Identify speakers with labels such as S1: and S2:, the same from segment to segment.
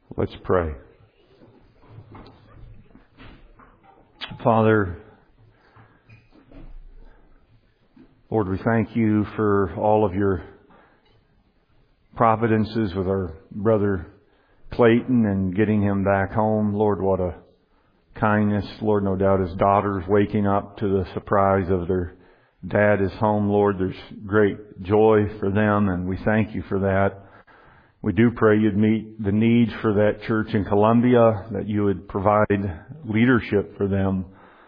S1: Let's pray. Father, Lord, we thank you for all of your providences with our brother Clayton and getting him back home. Lord, what a kindness. Lord, no doubt his daughter's waking up to the surprise of their dad is home. Lord, there's great joy for them, and we thank you for that. We do pray you'd meet the needs for that church in Columbia, that you would provide leadership for them.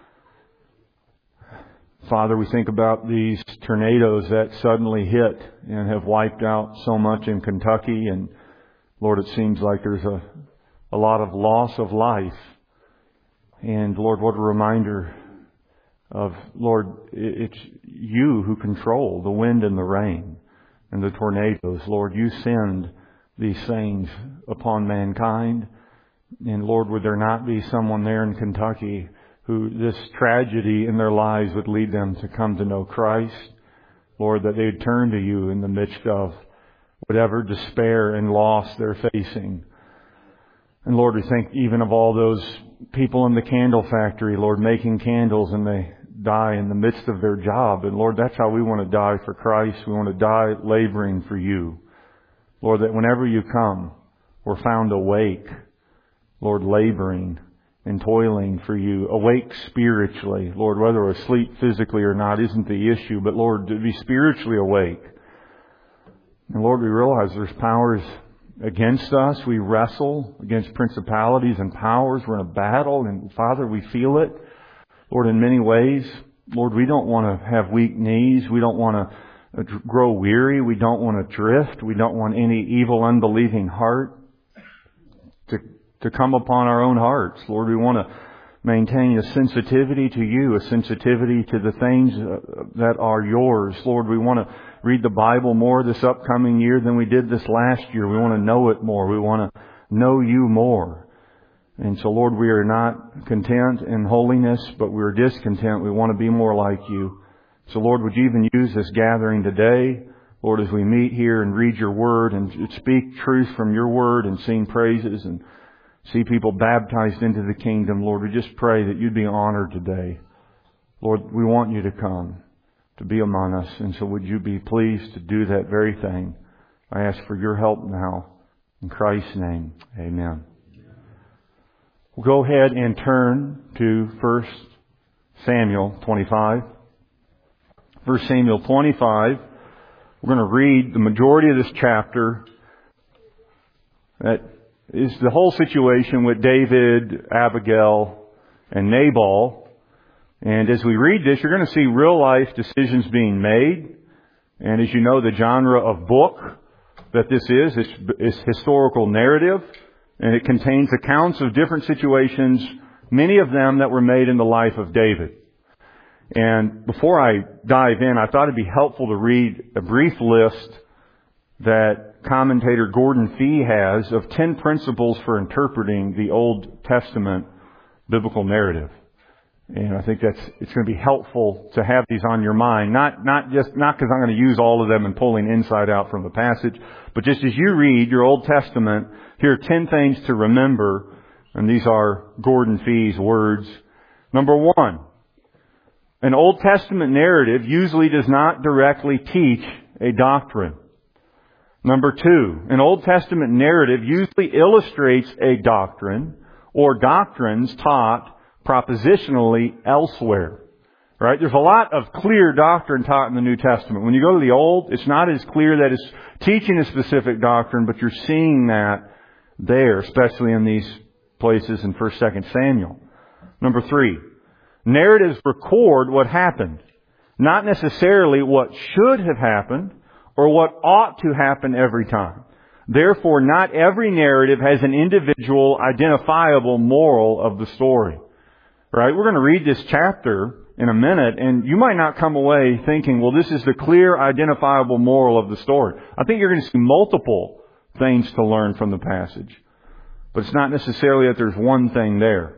S1: Father, we think about these tornadoes that suddenly hit and have wiped out so much in Kentucky. And Lord, it seems like there's a lot of loss of life. And Lord, what a reminder of, Lord, it's you who control the wind and the rain and the tornadoes. Lord, you send these things upon mankind. And Lord, would there not be someone there in Kentucky who this tragedy in their lives would lead them to come to know Christ? Lord, that they'd turn to you in the midst of whatever despair and loss they're facing. And Lord, we think even of all those people in the candle factory, Lord, making candles, and they die in the midst of their job. And Lord, that's how we want to die for Christ. We want to die laboring for you. Lord, that whenever you come, we're found awake, Lord, laboring and toiling for you, awake spiritually. Lord, whether we're asleep physically or not isn't the issue, but Lord, to be spiritually awake. And Lord, we realize there's powers against us. We wrestle against principalities and powers. We're in a battle, and Father, we feel it, Lord, in many ways. Lord, we don't want to have weak knees. We don't want to grow weary. We don't want to drift. We don't want any evil, unbelieving heart to come upon our own hearts. Lord, we want to maintain a sensitivity to you, a sensitivity to the things that are yours. Lord, we want to read the Bible more this upcoming year than we did this last year. We want to know it more. We want to know you more. And so, Lord, we are not content in holiness, but we are discontent. We want to be more like you. So, Lord, would you even use this gathering today, Lord, as we meet here and read your word and speak truth from your word and sing praises and see people baptized into the kingdom. Lord, we just pray that you'd be honored today. Lord, we want you to come to be among us. And so would you be pleased to do that very thing? I ask for your help now. In Christ's name, amen. We'll go ahead and turn to 1 Samuel 25. 1 Samuel 25. We're going to read the majority of this chapter. That is the whole situation with David, Abigail, and Nabal. And as we read this, you're going to see real life decisions being made. And as you know, the genre of book that this is historical narrative. And it contains accounts of different situations, many of them that were made in the life of David. And before I dive in, I thought it'd be helpful to read a brief list that commentator Gordon Fee has of 10 principles for interpreting the Old Testament biblical narrative. And I think it's going to be helpful to have these on your mind, not because I'm going to use all of them and pulling insight out from the passage, but just as you read your Old Testament, here are 10 things to remember, and these are Gordon Fee's words. Number 1, an Old Testament narrative usually does not directly teach a doctrine. Number 2, an Old Testament narrative usually illustrates a doctrine or doctrines taught propositionally elsewhere. Right? There's a lot of clear doctrine taught in the New Testament. When you go to the Old, it's not as clear that it's teaching a specific doctrine, but you're seeing that there, especially in these places in 1st, 2nd Samuel. Number 3, narratives record what happened, not necessarily what should have happened or what ought to happen every time. Therefore, not every narrative has an individual identifiable moral of the story. Right? We're going to read this chapter in a minute, and you might not come away thinking, well, this is the clear, identifiable moral of the story. I think you're going to see multiple things to learn from the passage. But it's not necessarily that there's one thing there.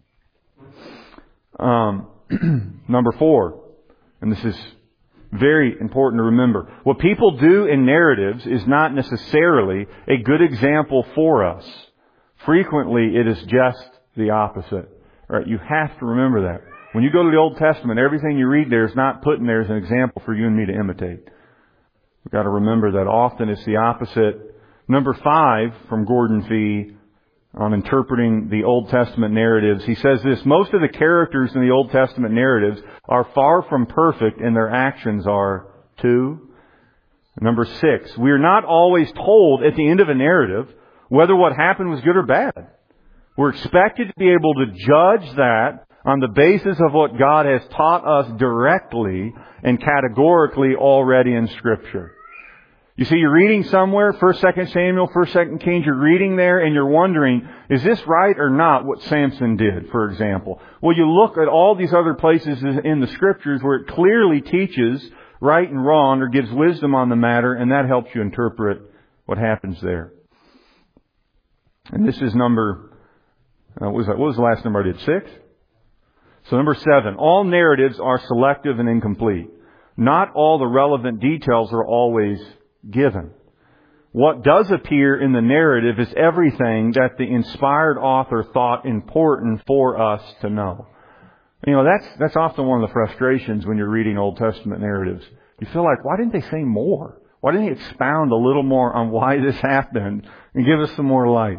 S1: Number 4, and this is very important to remember. What people do in narratives is not necessarily a good example for us. Frequently, it is just the opposite. All right, you have to remember that. When you go to the Old Testament, everything you read there is not put in there as an example for you and me to imitate. We've got to remember that often it's the opposite. Number 5 from Gordon Fee on interpreting the Old Testament narratives. He says this: most of the characters in the Old Testament narratives are far from perfect, and their actions are too. Number 6, we are not always told at the end of a narrative whether what happened was good or bad. We're expected to be able to judge that on the basis of what God has taught us directly and categorically already in Scripture. You see, you're reading somewhere, 1st, 2nd Samuel, 1st, 2nd Kings, you're reading there and you're wondering, is this right or not what Samson did, for example? Well, you look at all these other places in the Scriptures where it clearly teaches right and wrong or gives wisdom on the matter, and that helps you interpret what happens there. And this is number, what was the last number I did? 6? So number 7, all narratives are selective and incomplete. Not all the relevant details are always given. What does appear in the narrative is everything that the inspired author thought important for us to know. You know, that's often one of the frustrations when you're reading Old Testament narratives. You feel like, why didn't they say more? Why didn't he expound a little more on why this happened and give us some more light?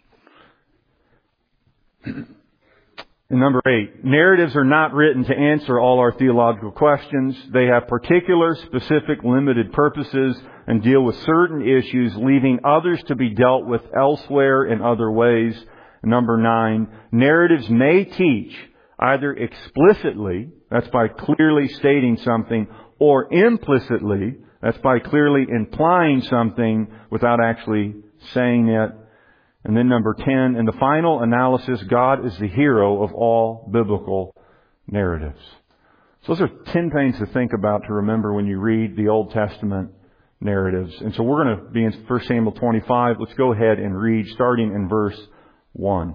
S1: And number 8, narratives are not written to answer all our theological questions. They have particular, specific, limited purposes and deal with certain issues, leaving others to be dealt with elsewhere in other ways. And number 9, narratives may teach either explicitly, that's by clearly stating something, or implicitly, that's by clearly implying something without actually saying it. And then number 10, in the final analysis, God is the hero of all biblical narratives. So those are 10 things to think about, to remember when you read the Old Testament narratives. And so we're going to be in 1 Samuel 25. Let's go ahead and read, starting in verse 1.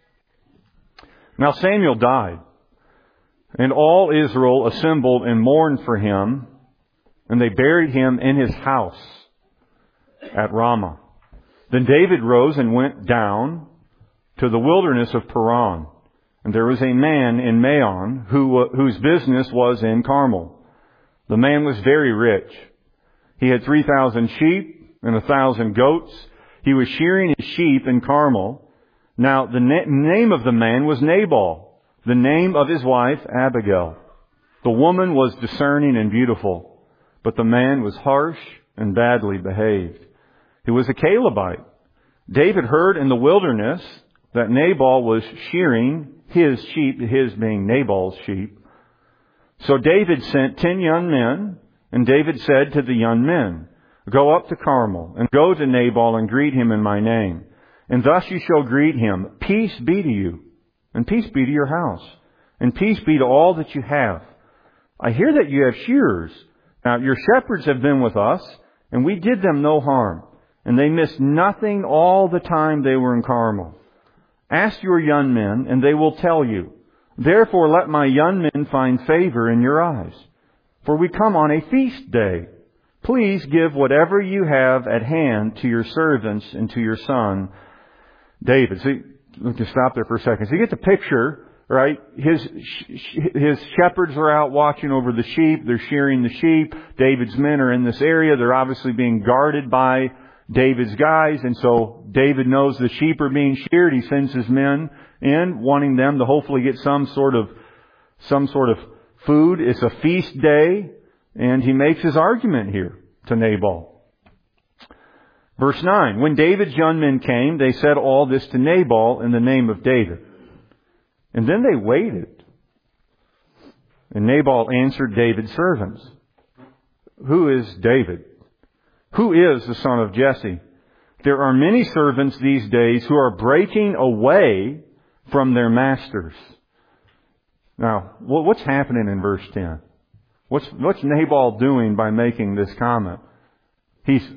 S1: Now Samuel died, and all Israel assembled and mourned for him, and they buried him in his house at Ramah. Then David rose and went down to the wilderness of Paran. And there was a man in Maon whose business was in Carmel. The man was very rich. He had 3,000 sheep and 1,000 goats. He was shearing his sheep in Carmel. Now the name of the man was Nabal, the name of his wife Abigail. The woman was discerning and beautiful, but the man was harsh and badly behaved. He was a Calebite. David heard in the wilderness that Nabal was shearing his sheep, his being Nabal's sheep. So David sent 10 young men, and David said to the young men, "Go up to Carmel, and go to Nabal and greet him in my name. And thus you shall greet him, peace be to you, and peace be to your house, and peace be to all that you have. I hear that you have shearers. Now your shepherds have been with us, and we did them no harm. And they missed nothing all the time they were in Carmel. Ask your young men, and they will tell you. Therefore let my young men find favor in your eyes. For we come on a feast day. Please give whatever you have at hand to your servants and to your son David." See, let's just stop there for a second. So you get the picture, right? His shepherds are out watching over the sheep. They're shearing the sheep. David's men are in this area. They're obviously being guarded by David's guys, and so David knows the sheep are being sheared. He sends his men in, wanting them to hopefully get some sort of food. It's a feast day, and he makes his argument here to Nabal. Verse 9, when David's young men came, they said all this to Nabal in the name of David. And then they waited. And Nabal answered David's servants, "Who is David? Who is the son of Jesse? There are many servants these days who are breaking away from their masters." Now, what's happening in verse 10? What's Nabal doing by making this comment? He's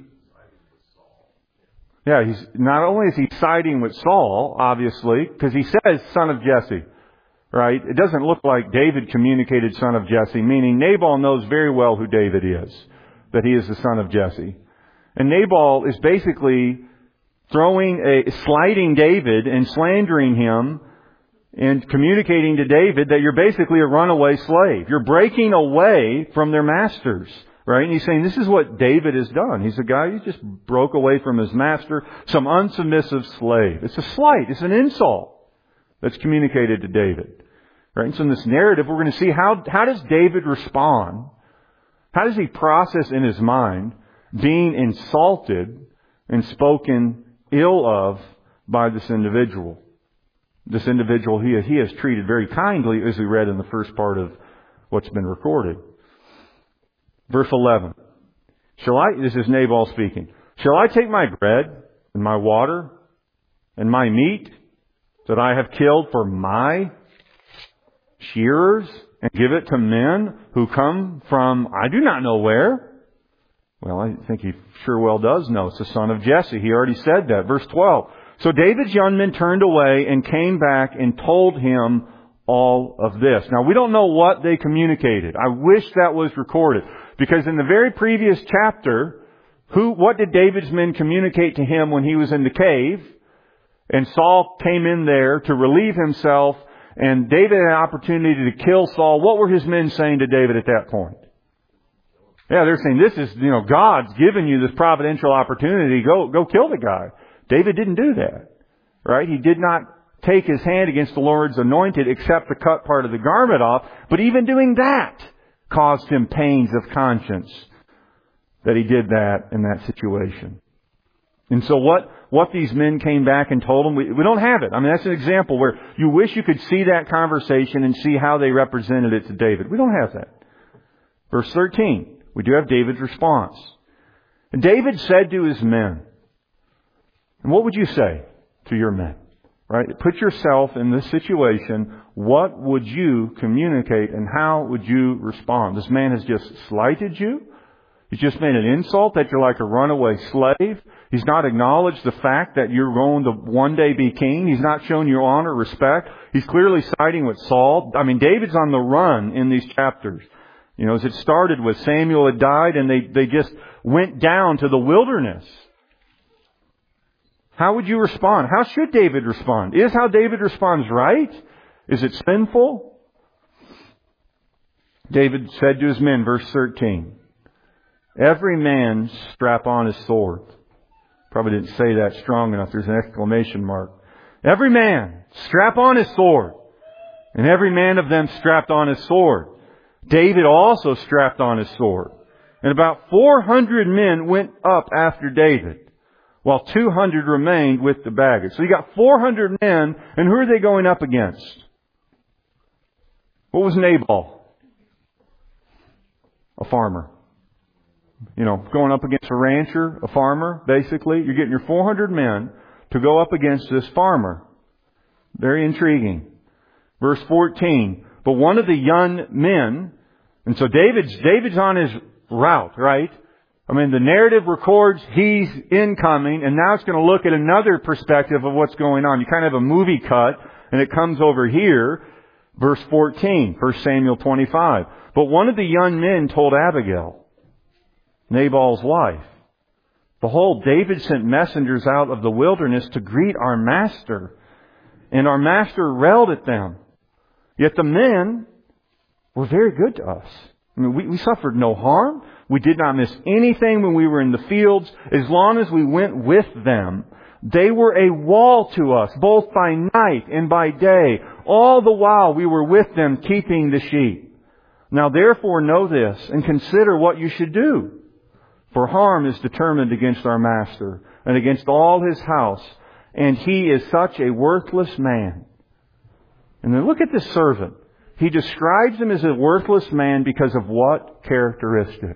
S1: not only is he siding with Saul, obviously, because he says son of Jesse, right? It doesn't look like David communicated son of Jesse, meaning Nabal knows very well who David is, that he is the son of Jesse. And Nabal is basically slighting David and slandering him and communicating to David that you're basically a runaway slave. You're breaking away from their masters. Right? And he's saying this is what David has done. He's a guy who just broke away from his master, some unsubmissive slave. It's a slight. It's an insult that's communicated to David. Right? And so in this narrative, we're going to see how does David respond? How does he process in his mind being insulted and spoken ill of by this individual? This individual he has treated very kindly, as we read in the first part of what's been recorded. Verse 11. This is Nabal speaking. Shall I take my bread and my water and my meat that I have killed for my shearers and give it to men who come from I do not know where? Well, I think he sure well does know. It's the son of Jesse. He already said that. Verse 12. So David's young men turned away and came back and told him all of this. Now, we don't know what they communicated. I wish that was recorded. Because in the very previous chapter, what did David's men communicate to him when he was in the cave? And Saul came in there to relieve himself, and David had an opportunity to kill Saul. What were his men saying to David at that point? Yeah, they're saying, this is, God's given you this providential opportunity. Go kill the guy. David didn't do that. Right? He did not take his hand against the Lord's anointed except to cut part of the garment off. But even doing that caused him pains of conscience that he did that in that situation. And so what these men came back and told him, we don't have it. I mean, that's an example where you wish you could see that conversation and see how they represented it to David. We don't have that. Verse 13, we do have David's response. And David said to his men, and what would you say to your men? Right? Put yourself in this situation. What would you communicate and how would you respond? This man has just slighted you. He's just made an insult that you're like a runaway slave. He's not acknowledged the fact that you're going to one day be king. He's not shown you honor, respect. He's clearly siding with Saul. I mean, David's on the run in these chapters. As it started with Samuel had died and they just went down to the wilderness. How would you respond? How should David respond? Is how David responds right? Is it sinful? David said to his men, verse 13, every man strap on his sword. Probably didn't say that strong enough. There's an exclamation mark. Every man strap on his sword. And every man of them strapped on his sword. David also strapped on his sword. And about 400 men went up after David, while 200 remained with the baggage. So you got 400 men, and who are they going up against? What was Nabal? A farmer. Going up against a rancher, a farmer, basically. You're getting your 400 men to go up against this farmer. Very intriguing. Verse 14. But one of the young men, and so David's on his route, right? I mean, the narrative records he's incoming, and now it's going to look at another perspective of what's going on. You kind of have a movie cut, and it comes over here, verse 14, 1 Samuel 25. But one of the young men told Abigail, Nabal's wife, behold, David sent messengers out of the wilderness to greet our master, and our master railed at them. Yet the men were very good to us. I mean, we suffered no harm. We did not miss anything when we were in the fields. As long as we went with them, they were a wall to us, both by night and by day. All the while we were with them keeping the sheep. Now therefore know this and consider what you should do. For harm is determined against our master and against all his house. And he is such a worthless man. And then look at this servant. He describes him as a worthless man because of what characteristic?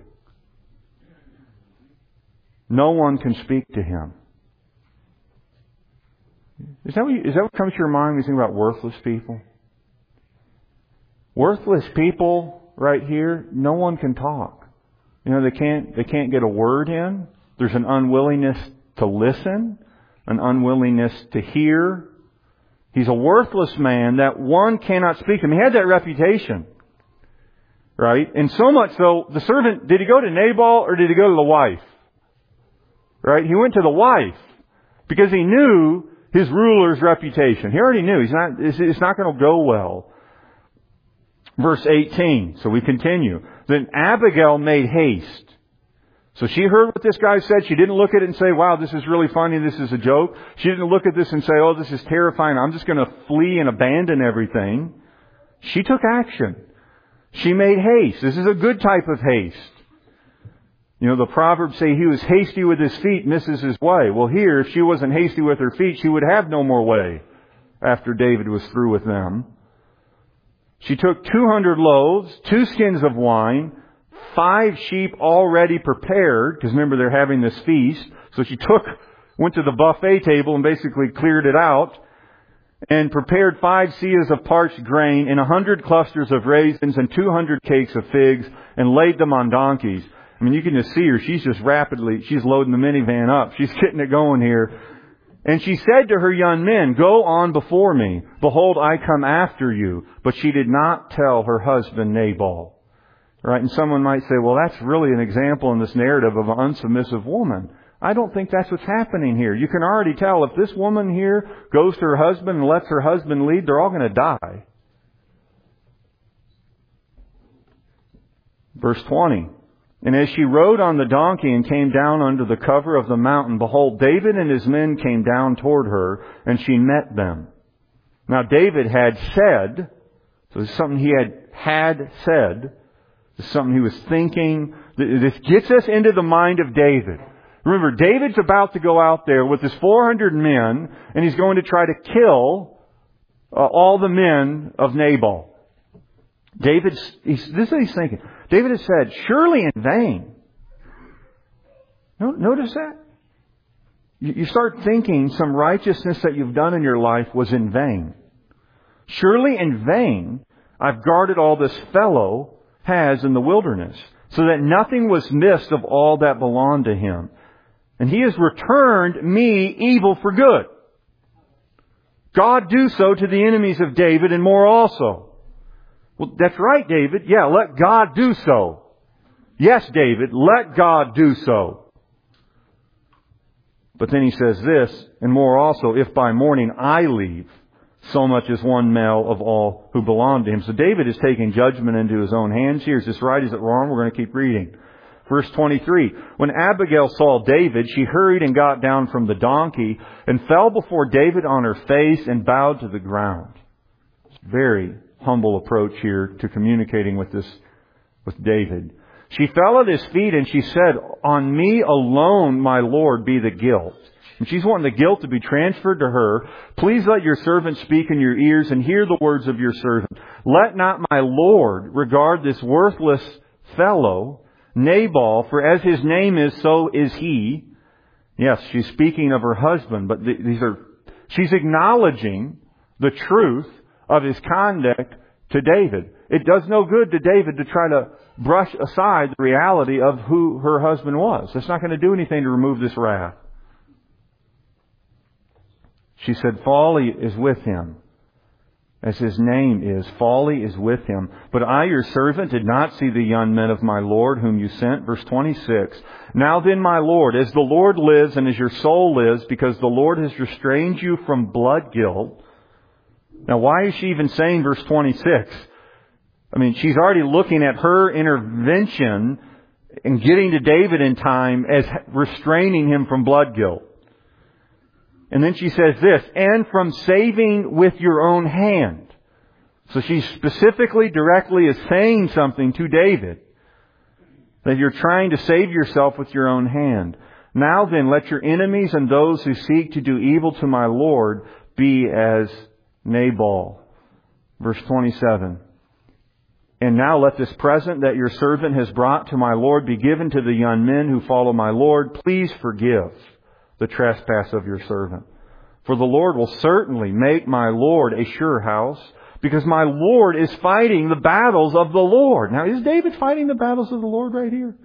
S1: No one can speak to him. Is that what comes to your mind when you think about worthless people? Worthless people right here, no one can talk. They can't get a word in. There's an unwillingness to listen, an unwillingness to hear. He's a worthless man that one cannot speak to him. He had that reputation. Right? And so much so, the servant, did he go to Nabal or did he go to the wife? Right? He went to the wife. Because he knew his ruler's reputation. He already knew it's not going to go well. Verse 18. So we continue. Then Abigail made haste. So she heard what this guy said. She didn't look at it and say, wow, this is really funny. This is a joke. She didn't look at this and say, oh, this is terrifying. I'm just going to flee and abandon everything. She took action. She made haste. This is a good type of haste. You know, the Proverbs say he who is hasty with his feet misses his way. Well, here, if she wasn't hasty with her feet, she would have no more way after David was through with them. She took 200 loaves, 2 skins of wine, 5 sheep already prepared, because remember they're having this feast. So she went to the buffet table and basically cleared it out, and prepared 5 seahs of parched grain and 100 clusters of raisins and 200 cakes of figs, and laid them on donkeys. I mean, you can just see her. She's loading the minivan up. She's getting it going here. And she said to her young men, go on before me. Behold, I come after you. But she did not tell her husband Nabal. Right? And someone might say, well, that's really an example in this narrative of an unsubmissive woman. I don't think that's what's happening here. You can already tell if this woman here goes to her husband and lets her husband lead, they're all going to die. Verse 20. And as she rode on the donkey and came down under the cover of the mountain, behold, David and his men came down toward her, and she met them. Now David had said, so this is something he had said, this is something he was thinking. This gets us into the mind of David. Remember, David's about to go out there with his 400 men, and he's going to try to kill all the men of Nabal. This is what he's thinking. David has said, surely in vain. Notice that? You start thinking some righteousness that you've done in your life was in vain. Surely in vain I've guarded all this fellow has in the wilderness, so that nothing was missed of all that belonged to him. And he has returned me evil for good. God do so to the enemies of David and more also. Well, that's right, David. Yeah, let God do so. Yes, David, let God do so. But then he says this, and more also, if by morning I leave so much as one male of all who belong to him. So David is taking judgment into his own hands here. Is this right? Is it wrong? We're going to keep reading. Verse 23. When Abigail saw David, she hurried and got down from the donkey and fell before David on her face and bowed to the ground. It's a very humble approach here to communicating with David. She fell at his feet and she said, on me alone, my Lord, be the guilt. And she's wanting the guilt to be transferred to her. Please let your servant speak in your ears and hear the words of your servant. Let not my Lord regard this worthless fellow, Nabal, for as his name is, so is he. Yes, she's speaking of her husband, but she's acknowledging the truth of his conduct to David. It does no good to David to try to brush aside the reality of who her husband was. That's not going to do anything to remove this wrath. She said, folly is with him, as his name is. Folly is with him. But I, your servant, did not see the young men of my Lord whom you sent. Verse 26. Now then, my Lord, as the Lord lives and as your soul lives, because the Lord has restrained you from blood guilt. Now, why is she even saying verse 26? I mean, she's already looking at her intervention and getting to David in time as restraining him from blood guilt. And then she says this, and from saving with your own hand. So she specifically, directly is saying something to David, that you're trying to save yourself with your own hand. Now then, let your enemies and those who seek to do evil to my Lord be as Nabal. Verse 27. And now let this present that your servant has brought to my Lord be given to the young men who follow my Lord. Please forgive the trespass of your servant. For the Lord will certainly make my Lord a sure house, because my Lord is fighting the battles of the Lord. Now, is David fighting the battles of the Lord right here?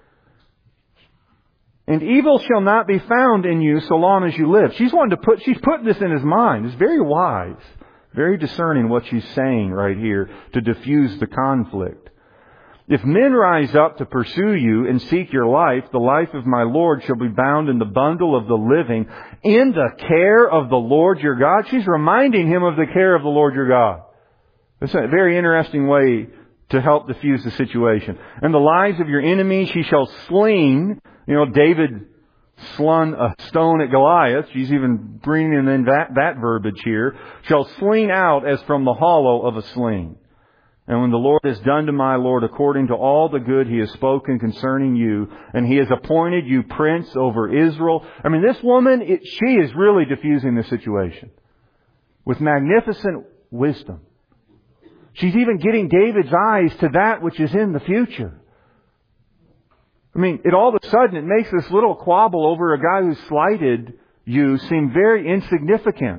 S1: And evil shall not be found in you so long as you live. She's putting this in his mind. It's very wise, very discerning what she's saying right here to diffuse the conflict. If men rise up to pursue you and seek your life, the life of my Lord shall be bound in the bundle of the living in the care of the Lord your God. She's reminding him of the care of the Lord your God. It's a very interesting way to help diffuse the situation. And the lives of your enemies he shall sling. David slung a stone at Goliath. She's even bringing in that verbiage here. Shall sling out as from the hollow of a sling. And when the Lord has done to my Lord according to all the good He has spoken concerning you, and He has appointed you prince over Israel. This woman, she is really diffusing the situation with magnificent wisdom. She's even getting David's eyes to that which is in the future. All of a sudden it makes this little quabble over a guy who slighted you seem very insignificant.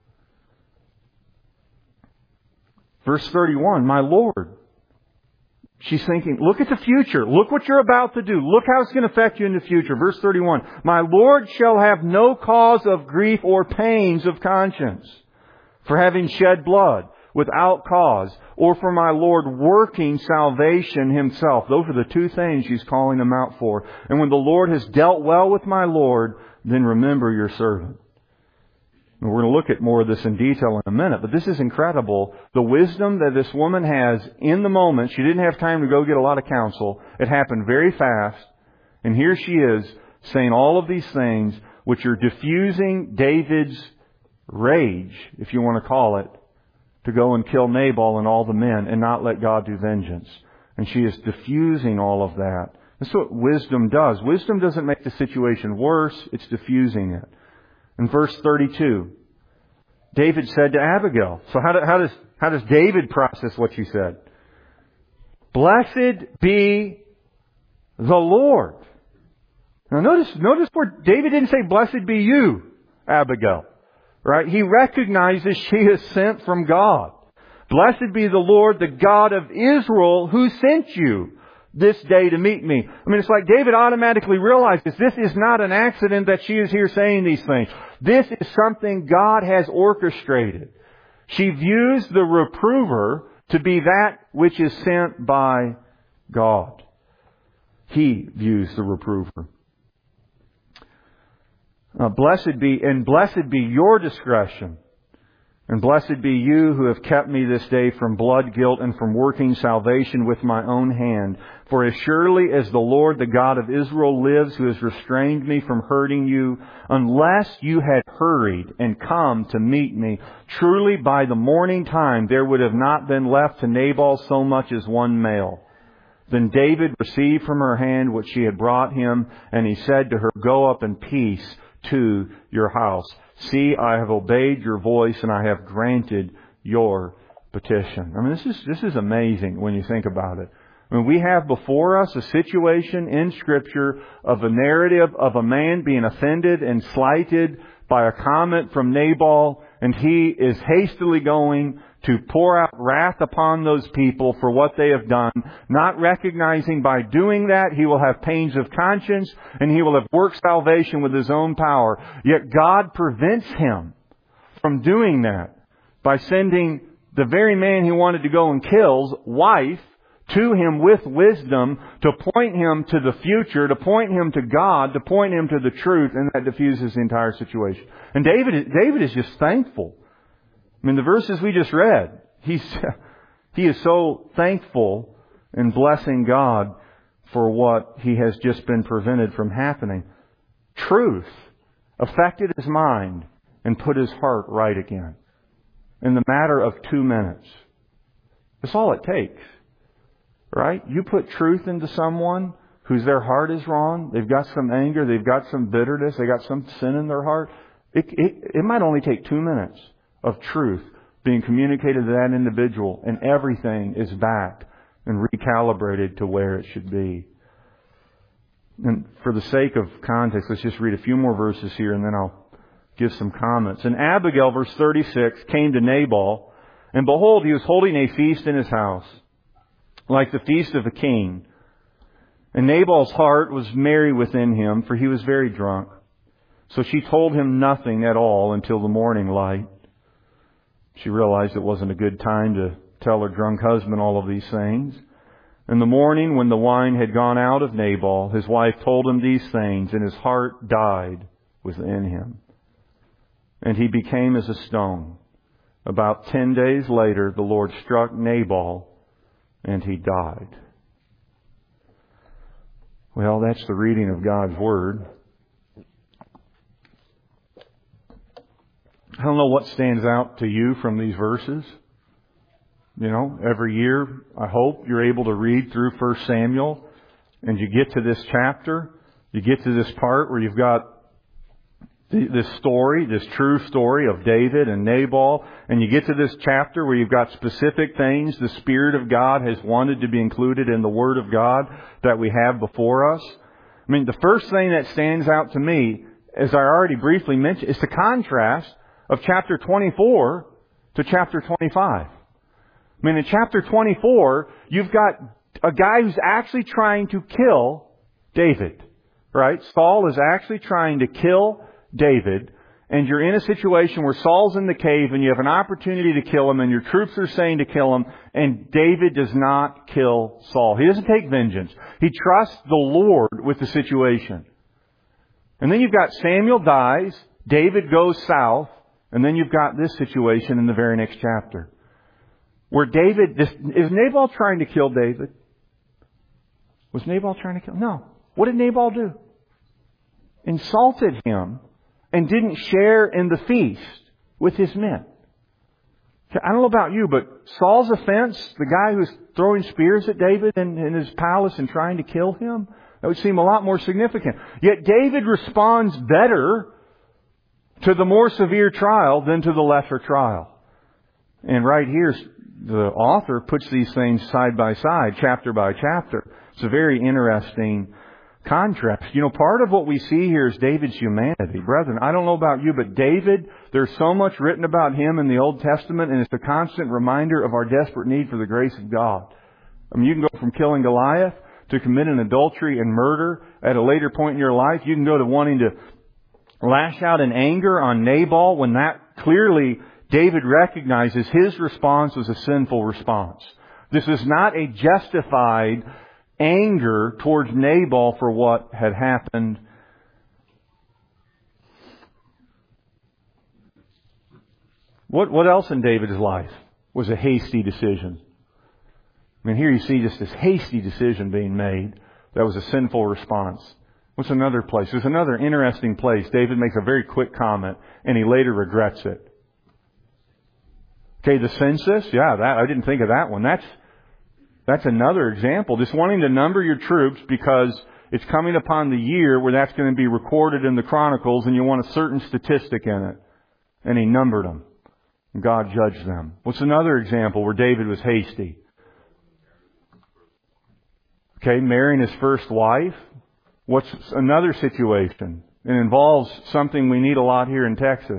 S1: Verse 31, my Lord. She's thinking, look at the future. Look what you're about to do. Look how it's going to affect you in the future. Verse 31, my Lord shall have no cause of grief or pains of conscience for having shed blood without cause, or for my Lord working salvation Himself. Those are the two things she's calling him out for. And when the Lord has dealt well with my Lord, then remember your servant. And we're going to look at more of this in detail in a minute, but this is incredible. The wisdom that this woman has in the moment. She didn't have time to go get a lot of counsel. It happened very fast. And here she is saying all of these things which are diffusing David's rage, if you want to call it, to go and kill Nabal and all the men and not let God do vengeance. And she is diffusing all of that. That's what wisdom does. Wisdom doesn't make the situation worse. It's diffusing it. In verse 32, David said to Abigail. So how does David process what she said? Blessed be the Lord. Now notice where David didn't say, blessed be you, Abigail. Right? He recognizes she is sent from God. Blessed be the Lord, the God of Israel, who sent you this day to meet me. It's like David automatically realizes this is not an accident that she is here saying these things. This is something God has orchestrated. She views the reprover to be that which is sent by God. He views the reprover. Blessed be your discretion. And blessed be you who have kept me this day from blood guilt and from working salvation with my own hand. For as surely as the Lord, the God of Israel, lives, who has restrained me from hurting you, unless you had hurried and come to meet me, truly by the morning time there would have not been left to Nabal so much as one male. Then David received from her hand what she had brought him, and he said to her, go up in peace to your house. See, I have obeyed your voice and I have granted your petition. This is amazing when you think about it. We have before us a situation in Scripture of a narrative of a man being offended and slighted by a comment from Nabal, and he is hastily going to pour out wrath upon those people for what they have done, not recognizing by doing that he will have pains of conscience and he will have worked salvation with his own power. Yet God prevents him from doing that by sending the very man he wanted to go and kill's wife to him with wisdom to point him to the future, to point him to God, to point him to the truth, and that diffuses the entire situation. And David is just thankful. The verses we just read, he is so thankful and blessing God for what he has just been prevented from happening. Truth affected his mind and put his heart right again in the matter of 2 minutes. That's all it takes. Right? You put truth into someone whose their heart is wrong. They've got some anger. They've got some bitterness. They got some sin in their heart. It might only take 2 minutes of truth being communicated to that individual, and everything is back and recalibrated to where it should be. And for the sake of context, let's just read a few more verses here and then I'll give some comments. And Abigail, verse 36, came to Nabal, and behold, he was holding a feast in his house, like the feast of a king. And Nabal's heart was merry within him, for he was very drunk. So she told him nothing at all until the morning light. She realized it wasn't a good time to tell her drunk husband all of these things. In the morning, when the wine had gone out of Nabal, his wife told him these things, and his heart died within him. And he became as a stone. About 10 days later, the Lord struck Nabal, and he died. Well, that's the reading of God's Word. I don't know what stands out to you from these verses. You know, every year, I hope you're able to read through 1 Samuel, and you get to this chapter, you get to this part where you've got this story, this true story of David and Nabal, and you get to this chapter where you've got specific things the Spirit of God has wanted to be included in the Word of God that we have before us. I mean, the first thing that stands out to me, as I already briefly mentioned, is the contrast of chapter 24 to chapter 25. I mean, in chapter 24, you've got a guy who's actually trying to kill David, right? Saul is actually trying to kill David, and you're in a situation where Saul's in the cave and you have an opportunity to kill him and your troops are saying to kill him, and David does not kill Saul. He doesn't take vengeance. He trusts the Lord with the situation. And then you've got Samuel dies, David goes south, and then you've got this situation in the very next chapter. Where David, is Nabal trying to kill David? Was Nabal trying to kill? No. What did Nabal do? Insulted him and didn't share in the feast with his men. I don't know about you, but Saul's offense, the guy who's throwing spears at David in his palace and trying to kill him, that would seem a lot more significant. Yet David responds better to the more severe trial than to the lesser trial. And right here, the author puts these things side by side, chapter by chapter. It's a very interesting contrast. You know, part of what we see here is David's humanity. Brethren, I don't know about you, but David, there's so much written about him in the Old Testament, and it's a constant reminder of our desperate need for the grace of God. I mean, you can go from killing Goliath to committing adultery and murder at a later point in your life. You can go to wanting to lash out in anger on Nabal when that clearly David recognizes his response was a sinful response. This is not a justified anger towards Nabal for what had happened. What else in David's life was a hasty decision? I mean, here you see just this hasty decision being made that was a sinful response. What's another place? There's another interesting place. David makes a very quick comment, and he later regrets it. Okay, the census. Yeah, I didn't think of that one. That's another example. Just wanting to number your troops because it's coming upon the year where that's going to be recorded in the Chronicles and you want a certain statistic in it. And he numbered them. And God judged them. What's another example where David was hasty? Okay, marrying his first wife. What's another situation? It involves something we need a lot here in Texas.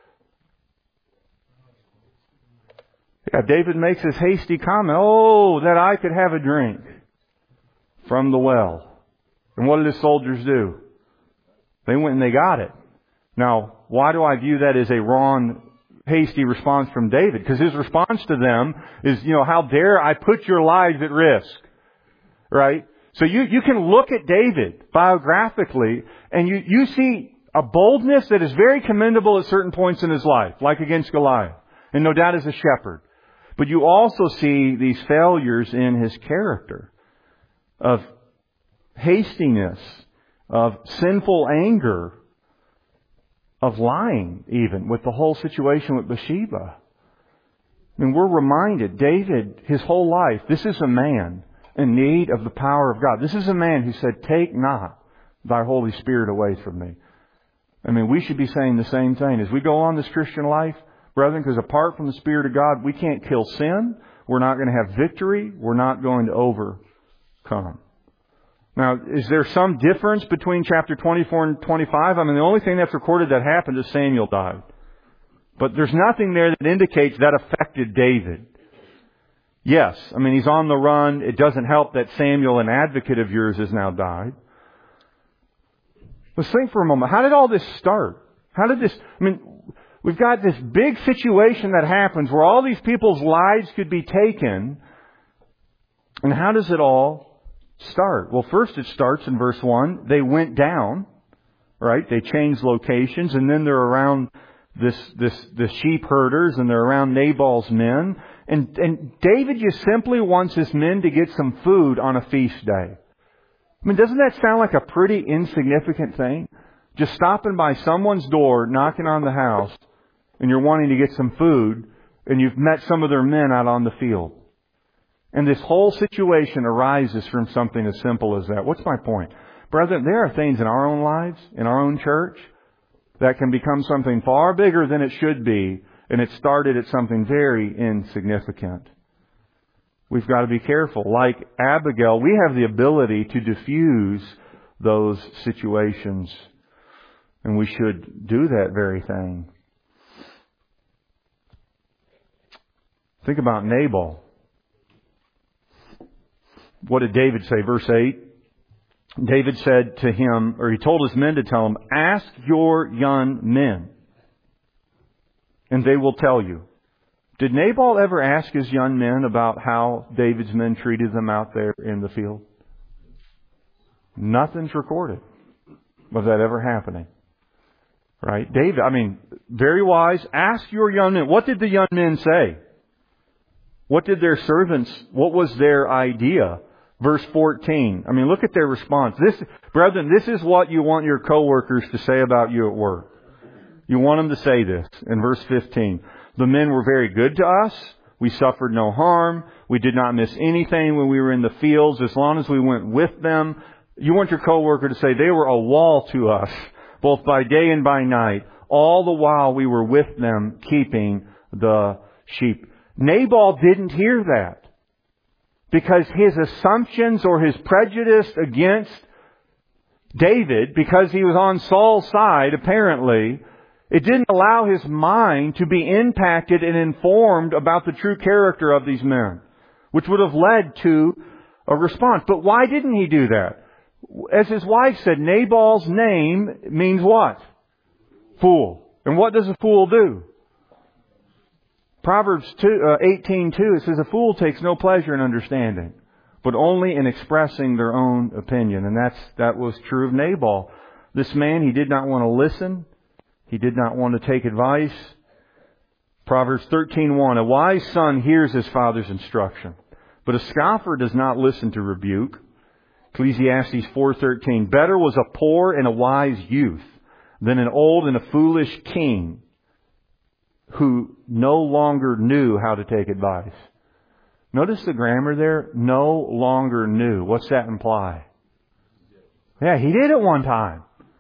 S1: Yeah, David makes this hasty comment, "Oh, that I could have a drink from the well." And what did his soldiers do? They went and they got it. Now, why do I view that as a wrong, hasty response from David? Because his response to them is, how dare I put your lives at risk? Right? So you can look at David biographically and you see a boldness that is very commendable at certain points in his life, like against Goliath, and no doubt as a shepherd. But you also see these failures in his character of hastiness, of sinful anger, of lying even with the whole situation with Bathsheba. I mean, we're reminded, David, his whole life, this is a man in need of the power of God. This is a man who said, "Take not thy Holy Spirit away from me." I mean, we should be saying the same thing as we go on this Christian life. Brethren, because apart from the Spirit of God, we can't kill sin. We're not going to have victory. We're not going to overcome. Now, is there some difference between chapter 24 and 25? I mean, the only thing that's recorded that happened is Samuel died. But there's nothing there that indicates that affected David. Yes, I mean, he's on the run. It doesn't help that Samuel, an advocate of yours, has now died. Let's think for a moment. How did all this start? We've got this big situation that happens where all these people's lives could be taken. And how does it all start? Well, first it starts in verse 1. They went down, right? They changed locations, and then they're around the sheep herders, and they're around Nabal's men. And David just simply wants his men to get some food on a feast day. I mean, doesn't that sound like a pretty insignificant thing? Just stopping by someone's door, knocking on the house, and you're wanting to get some food, and you've met some of their men out on the field. And this whole situation arises from something as simple as that. What's my point? Brethren, there are things in our own lives, in our own church, that can become something far bigger than it should be, and it started at something very insignificant. We've got to be careful. Like Abigail, we have the ability to diffuse those situations, and we should do that very thing. Think about Nabal. What did David say? Verse 8. David said to him, or he told his men to tell him, ask your young men, and they will tell you. Did Nabal ever ask his young men about how David's men treated them out there in the field? Nothing's recorded of that ever happening. Right? David, very wise. Ask your young men. What did the young men say? What did their servants, what was their idea? Verse 14. Look at their response. Brethren, this is what you want your coworkers to say about you at work. You want them to say this. In verse 15. The men were very good to us. We suffered no harm. We did not miss anything when we were in the fields as long as we went with them. You want your coworker to say they were a wall to us, both by day and by night, all the while we were with them keeping the sheep. Nabal didn't hear that because his assumptions or his prejudice against David, because he was on Saul's side, apparently, it didn't allow his mind to be impacted and informed about the true character of these men, which would have led to a response. But why didn't he do that? As his wife said, Nabal's name means what? Fool. And what does a fool do? Proverbs 18:2, it says, a fool takes no pleasure in understanding, but only in expressing their own opinion. And that was true of Nabal. This man, he did not want to listen. He did not want to take advice. Proverbs 13:1, a wise son hears his father's instruction, but a scoffer does not listen to rebuke. Ecclesiastes 4:13, better was a poor and a wise youth than an old and a foolish king who no longer knew how to take advice. Notice the grammar there. No longer knew. What's that imply? Yeah, he did at one time.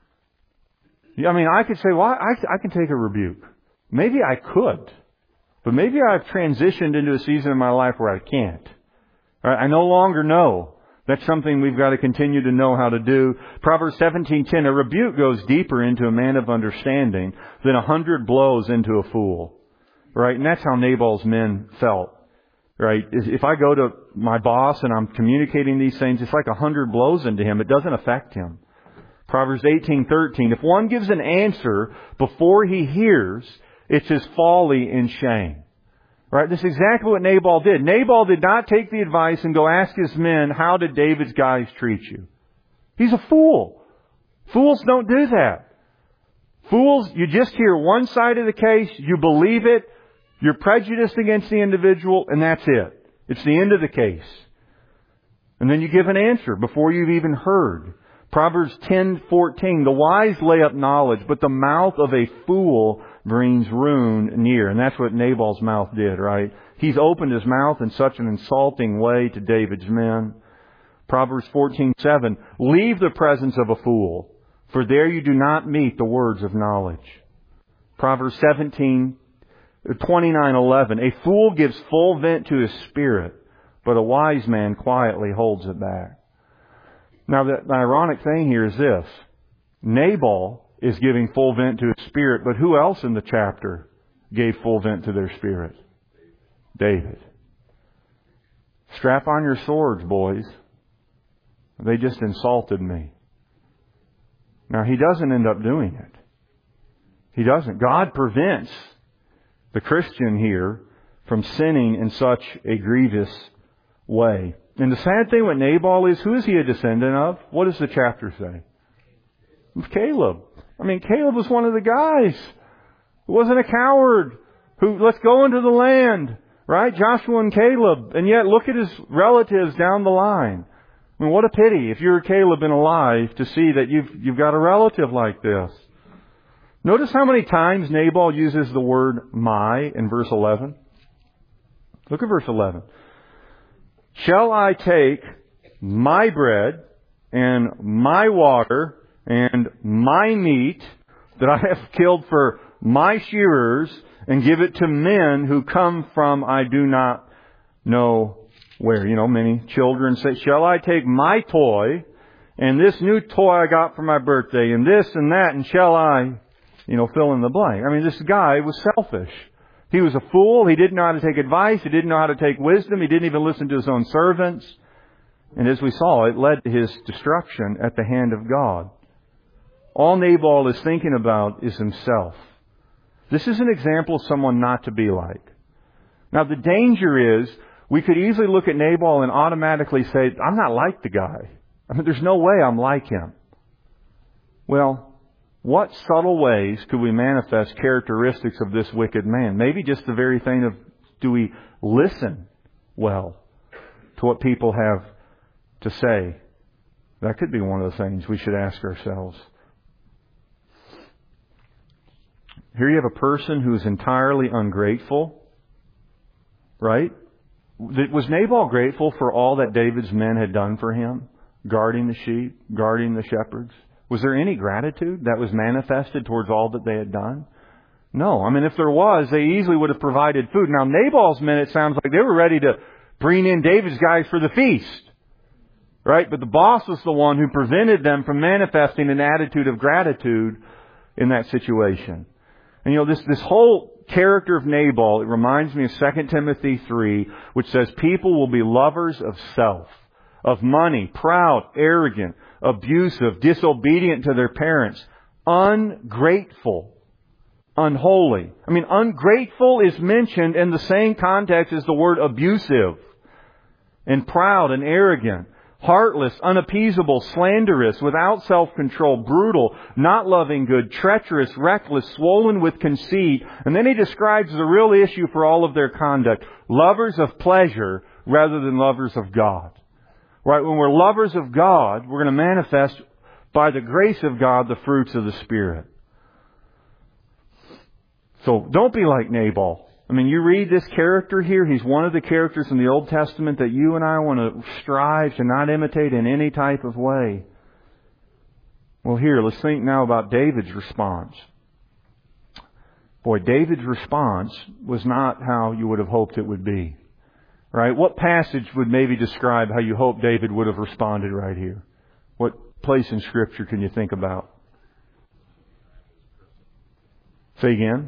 S1: I could say, well, I can take a rebuke. Maybe I could. But maybe I've transitioned into a season of my life where I can't. All right, I no longer know. That's something we've got to continue to know how to do. Proverbs 17:10, a rebuke goes deeper into a man of understanding than 100 blows into a fool. Right? And that's how Nabal's men felt. Right? If I go to my boss and I'm communicating these things, it's like 100 blows into him. It doesn't affect him. Proverbs 18:13, if one gives an answer before he hears, it's his folly and shame. Right? This is exactly what Nabal did. Nabal did not take the advice and go ask his men, how did David's guys treat you? He's a fool. Fools don't do that. Fools, you just hear one side of the case, you believe it, you're prejudiced against the individual, and that's it. It's the end of the case. And then you give an answer before you've even heard. Proverbs 10:14, the wise lay up knowledge, but the mouth of a fool brings ruin near. And that's what Nabal's mouth did, right? He's opened his mouth in such an insulting way to David's men. Proverbs 14:7, leave the presence of a fool, for there you do not meet the words of knowledge. Proverbs 29:11, a fool gives full vent to his spirit, but a wise man quietly holds it back. Now, the ironic thing here is this. Nabal is giving full vent to his spirit, but who else in the chapter gave full vent to their spirit? David. Strap on your swords, boys. They just insulted me. Now, he doesn't end up doing it. He doesn't. God prevents the Christian here from sinning in such a grievous way. And the sad thing with Nabal is, who is he a descendant of? What does the chapter say? It was Caleb. I mean, Caleb was one of the guys who wasn't a coward, who, let's go into the land, right? Joshua and Caleb. And yet, look at his relatives down the line. I mean, what a pity if you're Caleb and alive to see that you've got a relative like this. Notice how many times Nabal uses the word my in verse 11. Look at verse 11. Shall I take my bread and my water and my meat that I have killed for my shearers and give it to men who come from I do not know where? You know, many children say, shall I take my toy and this new toy I got for my birthday and this and that, and shall I, fill in the blank? I mean, this guy was selfish. He was a fool. He didn't know how to take advice. He didn't know how to take wisdom. He didn't even listen to his own servants. And as we saw, it led to his destruction at the hand of God. All Nabal is thinking about is himself. This is an example of someone not to be like. Now, the danger is we could easily look at Nabal and automatically say, I'm not like the guy. I mean, there's no way I'm like him. Well, what subtle ways could we manifest characteristics of this wicked man? Maybe just the very thing of, do we listen well to what people have to say? That could be one of the things we should ask ourselves. Here you have a person who is entirely ungrateful, right? Was Nabal grateful for all that David's men had done for him? Guarding the sheep, guarding the shepherds? Was there any gratitude that was manifested towards all that they had done? No. I mean, if there was, they easily would have provided food. Now, Nabal's men, it sounds like they were ready to bring in David's guys for the feast. Right? But the boss was the one who prevented them from manifesting an attitude of gratitude in that situation. And this whole character of Nabal, it reminds me of 2 Timothy 3, which says people will be lovers of self, of money, proud, arrogant, abusive, disobedient to their parents, ungrateful, unholy. I mean, ungrateful is mentioned in the same context as the word abusive, and proud and arrogant, heartless, unappeasable, slanderous, without self-control, brutal, not loving good, treacherous, reckless, swollen with conceit. And then he describes the real issue for all of their conduct: lovers of pleasure rather than lovers of God. Right? When we're lovers of God, we're going to manifest by the grace of God the fruits of the Spirit. So don't be like Nabal. I mean, you read this character here, he's one of the characters in the Old Testament that you and I want to strive to not imitate in any type of way. Well, here, let's think now about David's response. Boy, David's response was not how you would have hoped it would be. Right? What passage would maybe describe how you hope David would have responded right here? What place in Scripture can you think about? Say again?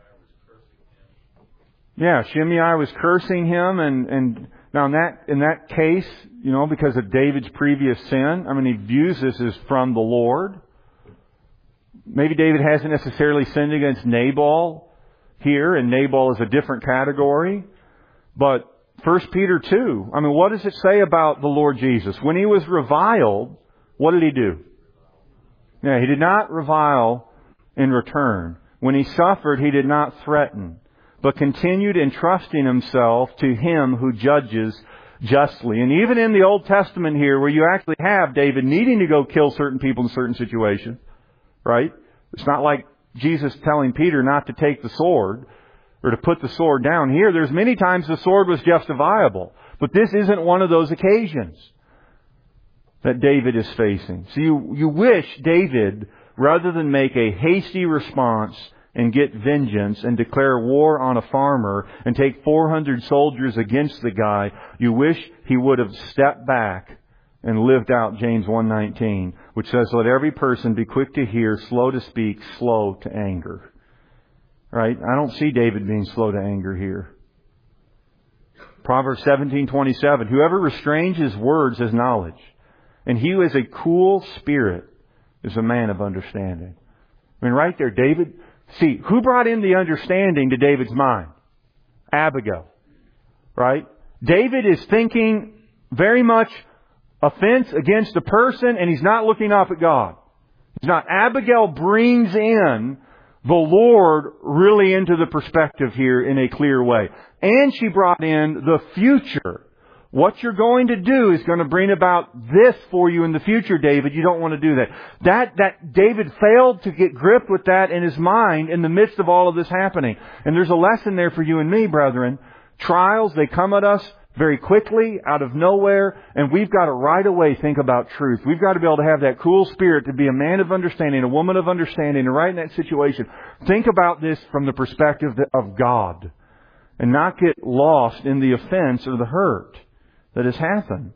S1: Yeah, Shimei was cursing him, and now in that case, because of David's previous sin, I mean, he views this as from the Lord. Maybe David hasn't necessarily sinned against Nabal here, and Nabal is a different category. But 1 Peter 2, I mean, what does it say about the Lord Jesus? When He was reviled, what did He do? Yeah, He did not revile in return. When He suffered, He did not threaten, but continued entrusting Himself to Him who judges justly. And even in the Old Testament here, where you actually have David needing to go kill certain people in certain situations, right? It's not like Jesus telling Peter not to take the sword or to put the sword down. Here, there's many times the sword was justifiable. But this isn't one of those occasions that David is facing. So you wish David, rather than make a hasty response and get vengeance and declare war on a farmer and take 400 soldiers against the guy, you wish he would have stepped back and lived out James 1:19, which says, let every person be quick to hear, slow to speak, slow to anger. Right? I don't see David being slow to anger here. Proverbs 17:27, whoever restrains his words has knowledge, and he who has a cool spirit is a man of understanding. I mean, right there, David. See, who brought in the understanding to David's mind? Abigail. Right? David is thinking very much offense against a person, and he's not looking up at God. He's not. Abigail brings in the Lord really into the perspective here in a clear way. And she brought in the future. What you're going to do is going to bring about this for you in the future, David. You don't want to do that. That David failed to get grip with that in his mind in the midst of all of this happening. And there's a lesson there for you and me, brethren. Trials, they come at us very quickly, out of nowhere, and we've got to right away think about truth. We've got to be able to have that cool spirit to be a man of understanding, a woman of understanding, and right in that situation, think about this from the perspective of God and not get lost in the offense or the hurt that has happened.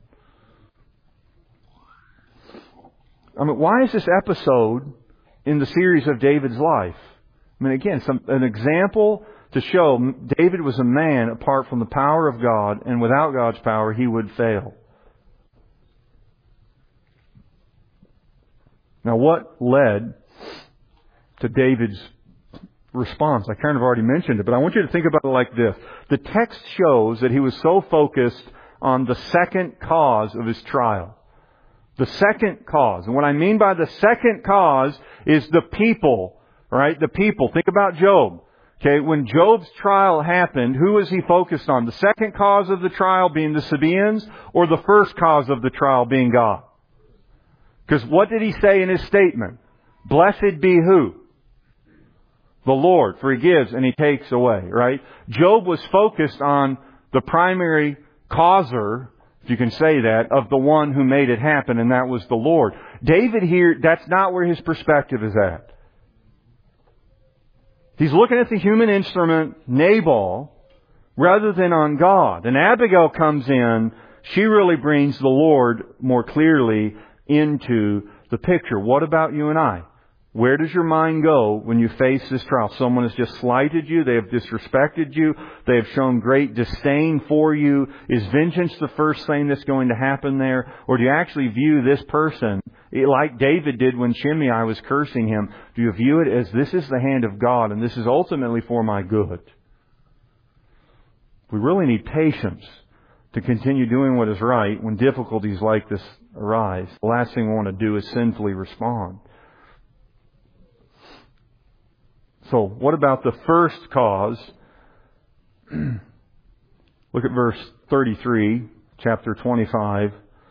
S1: I mean, why is this episode in the series of David's life? I mean, again, an example to show David was a man apart from the power of God, and without God's power, he would fail. Now, what led to David's response? I kind of already mentioned it, but I want you to think about it like this. The text shows that he was so focused on the second cause of his trial. The second cause. And what I mean by the second cause is the people, right? The people. Think about Job. Okay, when Job's trial happened, who was he focused on? The second cause of the trial being the Sabaeans, or the first cause of the trial being God? Because what did he say in his statement? Blessed be who? The Lord, for He gives and He takes away, right? Job was focused on the primary causer, if you can say that, of the one who made it happen, and that was the Lord. David here, that's not where his perspective is at. He's looking at the human instrument, Nabal, rather than on God. And Abigail comes in. She really brings the Lord more clearly into the picture. What about you and I? Where does your mind go when you face this trial? Someone has just slighted you. They have disrespected you. They have shown great disdain for you. Is vengeance the first thing that's going to happen there? Or do you actually view this person, like David did when Shimei was cursing him, do you view it as this is the hand of God and this is ultimately for my good? We really need patience to continue doing what is right when difficulties like this arise. The last thing we want to do is sinfully respond. So, what about the first cause? Look at verse 33, chapter 25.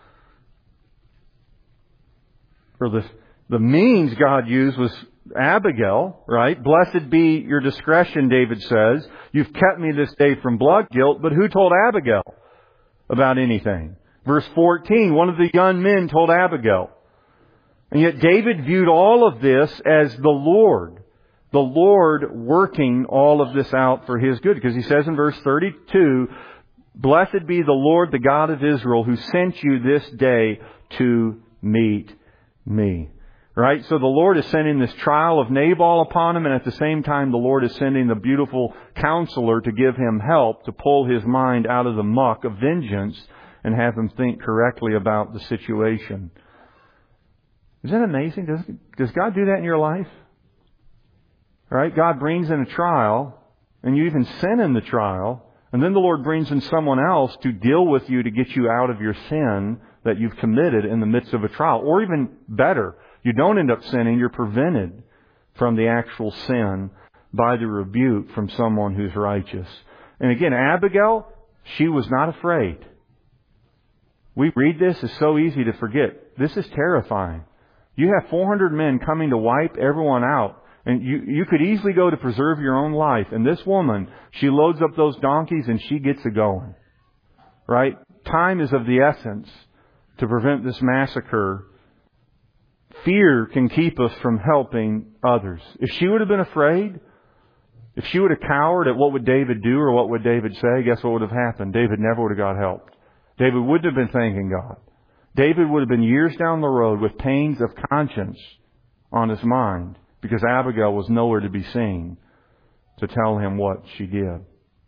S1: For the means God used was Abigail, right? Blessed be your discretion, David says. You've kept me this day from blood guilt. But who told Abigail about anything? Verse 14, one of the young men told Abigail. And yet David viewed all of this as the Lord working all of this out for His good. Because He says in verse 32, Blessed be the Lord, the God of Israel, who sent you this day to meet me. Right? So the Lord is sending this trial of Nabal upon him, and at the same time the Lord is sending the beautiful counselor to give him help to pull his mind out of the muck of vengeance and have him think correctly about the situation. Isn't that amazing? Does God do that in your life? Right? God brings in a trial, and you even sin in the trial, and then the Lord brings in someone else to deal with you to get you out of your sin that you've committed in the midst of a trial. Or even better, you don't end up sinning, you're prevented from the actual sin by the rebuke from someone who's righteous. And again, Abigail, she was not afraid. We read this, it's so easy to forget. This is terrifying. You have 400 men coming to wipe everyone out. And you could easily go to preserve your own life. And this woman, she loads up those donkeys and she gets it going. Right? Time is of the essence to prevent this massacre. Fear can keep us from helping others. If she would have been afraid, if she would have cowered at what would David do or what would David say, guess what would have happened? David never would have got helped. David wouldn't have been thanking God. David would have been years down the road with pains of conscience on his mind, because Abigail was nowhere to be seen to tell him what she did.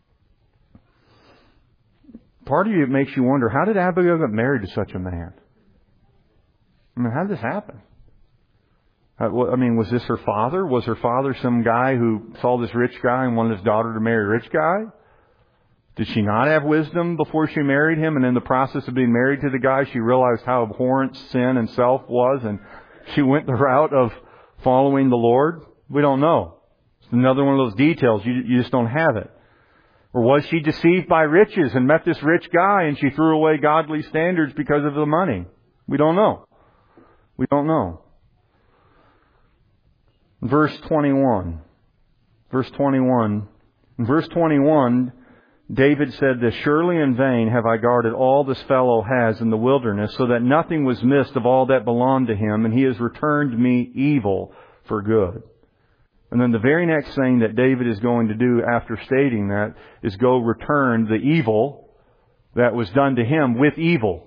S1: Part of you, it makes you wonder, how did Abigail get married to such a man? I mean, how did this happen? I mean, was this her father? Was her father some guy who saw this rich guy and wanted his daughter to marry a rich guy? Did she not have wisdom before she married him? And in the process of being married to the guy, she realized how abhorrent sin and self was, and she went the route of following the Lord? We don't know. It's another one of those details. You just don't have it. Or was she deceived by riches and met this rich guy and she threw away godly standards because of the money? We don't know. We don't know. Verse 21. Verse 21. In verse 21, David said this, "Surely in vain have I guarded all this fellow has in the wilderness, so that nothing was missed of all that belonged to him, and he has returned me evil for good." And then the very next thing that David is going to do after stating that is go return the evil that was done to him with evil.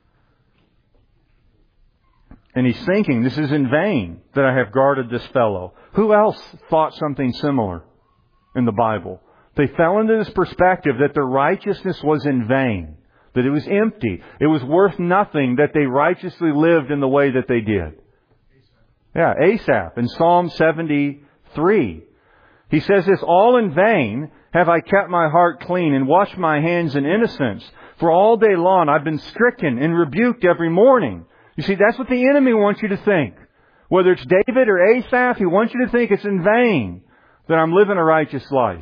S1: And he's thinking, this is in vain that I have guarded this fellow. Who else thought something similar in the Bible? They fell into this perspective that their righteousness was in vain, that it was empty. It was worth nothing that they righteously lived in the way that they did. Yeah, Asaph in Psalm 73. He says this, "All in vain have I kept my heart clean and washed my hands in innocence. For all day long I've been stricken and rebuked every morning." You see, that's what the enemy wants you to think. Whether it's David or Asaph, he wants you to think it's in vain that I'm living a righteous life.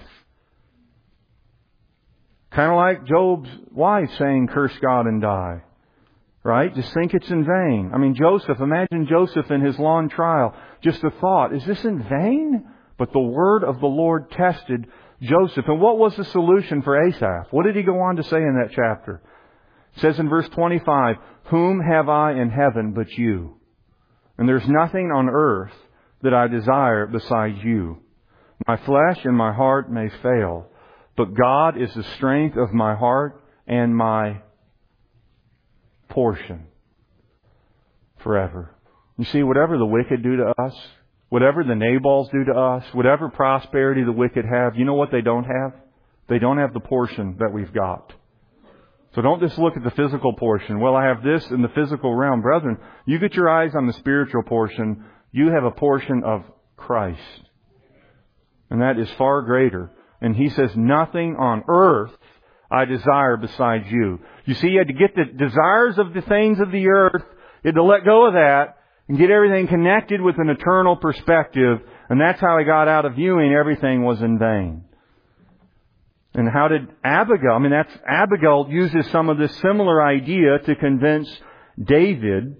S1: Kind of like Job's wife saying, "Curse God and die." Right? Just think it's in vain. I mean, Joseph, imagine Joseph in his long trial. Just the thought, is this in vain? But the word of the Lord tested Joseph. And what was the solution for Asaph? What did he go on to say in that chapter? It says in verse 25, "Whom have I in heaven but you? And there's nothing on earth that I desire besides you. My flesh and my heart may fail, but God is the strength of my heart and my portion forever." You see, whatever the wicked do to us, whatever the Nabals do to us, whatever prosperity the wicked have, you know what they don't have? They don't have the portion that we've got. So don't just look at the physical portion. Well, I have this in the physical realm. Brethren, you get your eyes on the spiritual portion. You have a portion of Christ. And that is far greater. And He says, "Nothing on earth I desire besides you." You see, you had to get the desires of the things of the earth. You had to let go of that and get everything connected with an eternal perspective. And that's how he got out of viewing everything was in vain. And how did Abigail, Abigail uses some of this similar idea to convince David.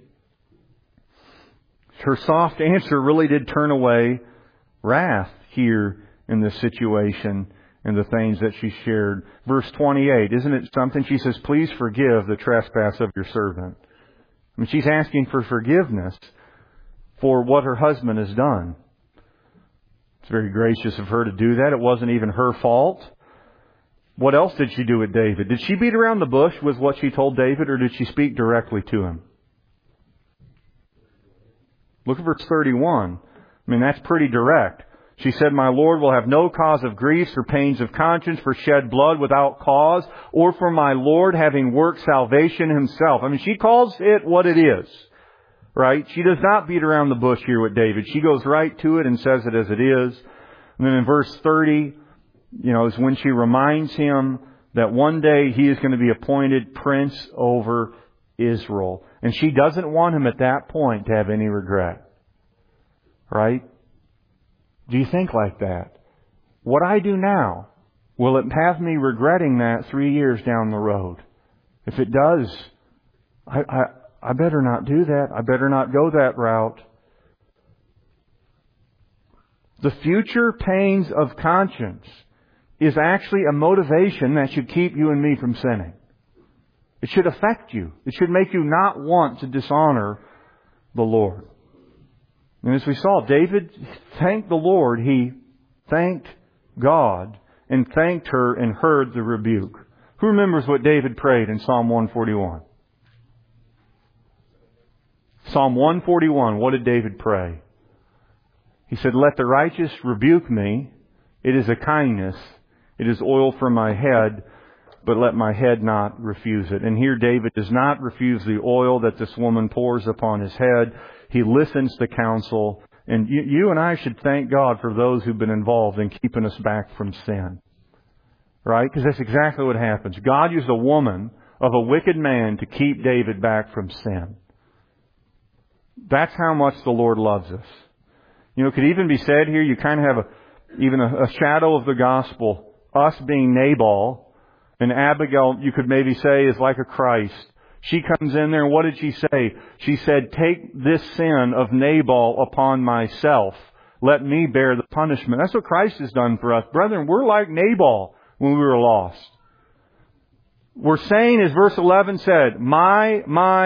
S1: Her soft answer really did turn away wrath here in this situation and the things that she shared. Verse 28, isn't it something? She says, "Please forgive the trespass of your servant." I mean, she's asking for forgiveness for what her husband has done. It's very gracious of her to do that. It wasn't even her fault. What else did she do with David? Did she beat around the bush with what she told David, or did she speak directly to him? Look at verse 31. I mean, that's pretty direct. She said, "My Lord will have no cause of griefs or pains of conscience for shed blood without cause, or for my Lord having worked salvation Himself." I mean, she calls it what it is. Right? She does not beat around the bush here with David. She goes right to it and says it as it is. And then in verse 30, is when she reminds him that one day he is going to be appointed prince over Israel. And she doesn't want him at that point to have any regret. Right? Do you think like that? What I do now, will it have me regretting that 3 years down the road? If it does, I better not do that. I better not go that route. The future pains of conscience is actually a motivation that should keep you and me from sinning. It should affect you. It should make you not want to dishonor the Lord. And as we saw, David thanked the Lord. He thanked God and thanked her and heard the rebuke. Who remembers what David prayed in Psalm 141? Psalm 141, what did David pray? He said, "Let the righteous rebuke me. It is a kindness. It is oil for my head, but let my head not refuse it." And here David does not refuse the oil that this woman pours upon his head. He listens to counsel. And you and I should thank God for those who've been involved in keeping us back from sin. Right? Because that's exactly what happens. God used a woman of a wicked man to keep David back from sin. That's how much the Lord loves us. You know, it could even be said here, you kind of have even a shadow of the gospel. Us being Nabal, and Abigail, you could maybe say, is like a Christ. She comes in there, and what did she say? She said, take this sin of Nabal upon myself. Let me bear the punishment. That's what Christ has done for us. Brethren, we're like Nabal when we were lost. We're saying, as verse 11 said, my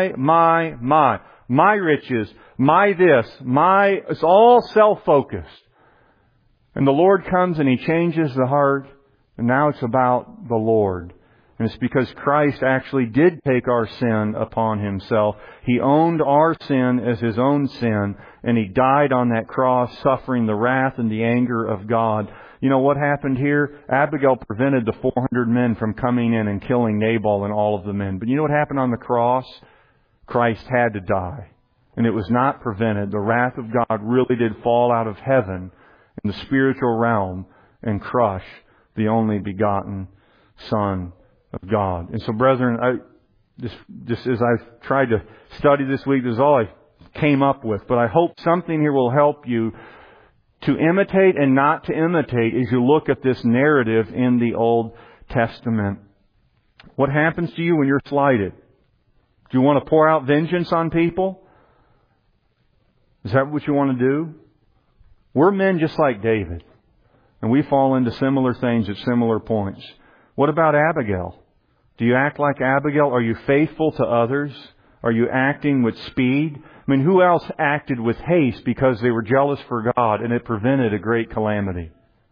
S1: riches, my this, it's all self-focused. And the Lord comes and He changes the heart, and now it's about the Lord. And it's because Christ actually did take our sin upon Himself. He owned our sin as His own sin, and He died on that cross, suffering the wrath and the anger of God. You know what happened here? Abigail prevented the 400 men from coming in and killing Nabal and all of the men. But you know what happened on the cross? Christ had to die. And it was not prevented. The wrath of God really did fall out of heaven in the spiritual realm and crush the only begotten Son of God. And so, brethren, just as I've tried to study this week, this is all I came up with. But I hope something here will help you to imitate and not to imitate as you look at this narrative in the Old Testament. What happens to you when you're slighted? Do you want to pour out vengeance on people? Is that what you want to do? We're men just like David. And we fall into similar things at similar points. What about Abigail? Do you act like Abigail? Are you faithful to others? Are you acting with speed? I mean, who else acted with haste because they were jealous for God and it prevented a great calamity?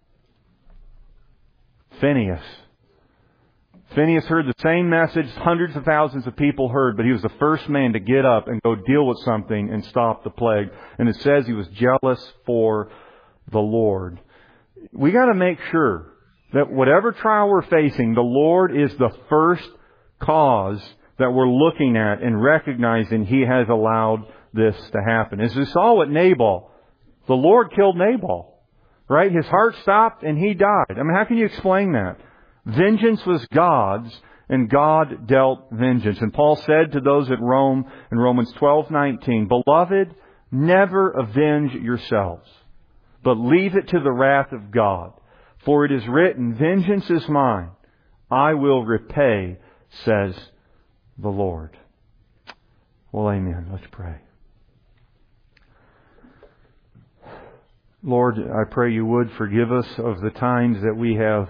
S1: Phinehas. Phinehas heard the same message hundreds of thousands of people heard, but he was the first man to get up and go deal with something and stop the plague. And it says he was jealous for the Lord. We got to make sure that whatever trial we're facing, the Lord is the first cause that we're looking at and recognizing He has allowed this to happen. As we saw with Nabal, the Lord killed Nabal. Right? His heart stopped and he died. I mean, how can you explain that? Vengeance was God's, and God dealt vengeance. And Paul said to those at Rome in Romans 12:19, Beloved, never avenge yourselves, but leave it to the wrath of God. For it is written, Vengeance is mine, I will repay, says the Lord. Well, amen. Let's pray. Lord, I pray You would forgive us of the times that we have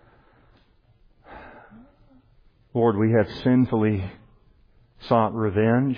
S1: sinfully sought revenge.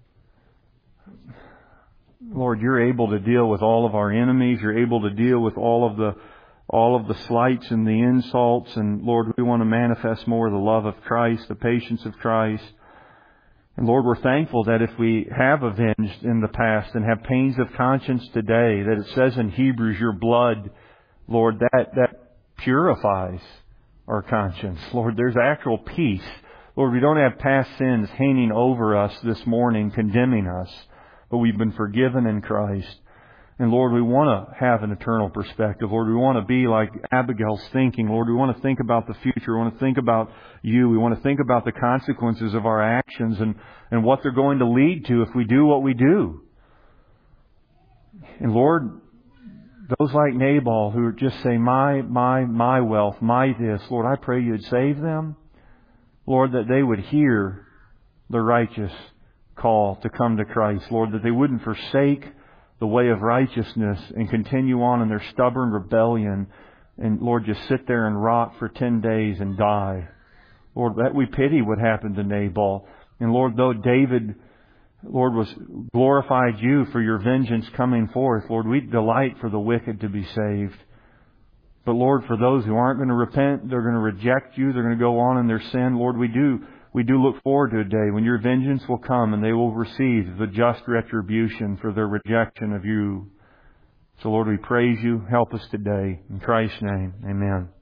S1: Lord, You're able to deal with all of our enemies. You're able to deal with all of the slights and the insults. And Lord, we want to manifest more the love of Christ, the patience of Christ. And Lord, we're thankful that if we have avenged in the past and have pains of conscience today, that it says in Hebrews, Your blood, Lord, that purifies our conscience. Lord, there's actual peace. Lord, we don't have past sins hanging over us this morning, condemning us, but we've been forgiven in Christ. And Lord, we want to have an eternal perspective. Lord, we want to be like Abigail's thinking. Lord, we want to think about the future. We want to think about You. We want to think about the consequences of our actions and what they're going to lead to if we do what we do. And Lord, those like Nabal who just say, my wealth, my this, Lord, I pray You'd save them. Lord, that they would hear the righteous call to come to Christ. Lord, that they wouldn't forsake the way of righteousness and continue on in their stubborn rebellion and, Lord, just sit there and rot for 10 days and die. Lord, that we pity what happened to Nabal. And Lord, though David, Lord, was glorified You for Your vengeance coming forth, Lord, we delight for the wicked to be saved. But Lord, for those who aren't going to repent, they're going to reject You, they're going to go on in their sin, Lord, we do look forward to a day when Your vengeance will come and they will receive the just retribution for their rejection of You. So Lord, we praise You. Help us today. In Christ's name, amen.